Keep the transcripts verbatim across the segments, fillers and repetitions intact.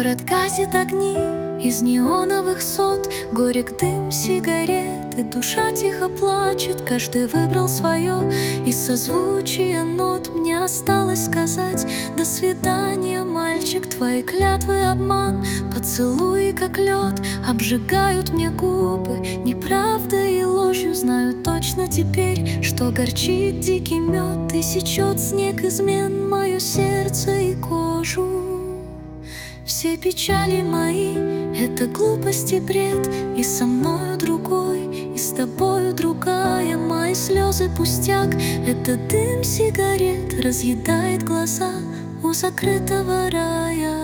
Город гасит огни из неоновых сот, горек дым сигарет, и душа тихо плачет. Каждый выбрал свое, и созвучие нот. Мне осталось сказать: до свидания, мальчик. Твои клятвы обман, поцелуи как лед обжигают мне губы неправдой и ложью. Знаю точно теперь, что горчит дикий мед и сечет снег измен мое сердце и кожу. Все печали мои — это глупость и бред, и со мною другой, и с тобою другая. Мои слезы пустяк — это дым сигарет разъедает глаза у закрытого рая.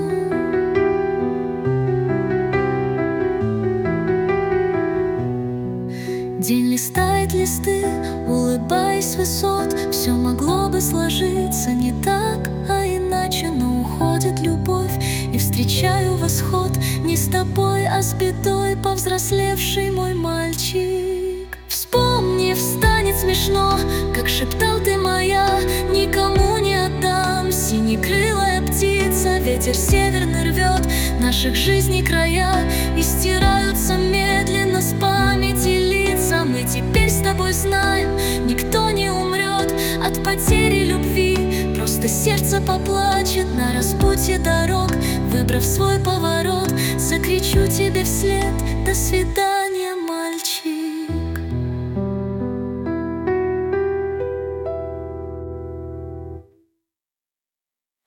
День листает листы, улыбаясь с высот. Все могло бы сложиться не так, а иначе, но уходит любовь, и встречаю восход не с тобой, а с бедой, повзрослевший мой мальчик. Вспомнив, станет смешно, как шептал ты моя: никому не отдам. Синекрылая птица, ветер северный рвет наших жизней края, и стираются медленно с памяти лица. Мы теперь с тобой знаем, никто не умрет от потери любви. Просто сердце поплачет на распутье дорог, выбрав свой поворот. Закричу тебе вслед: до свидания.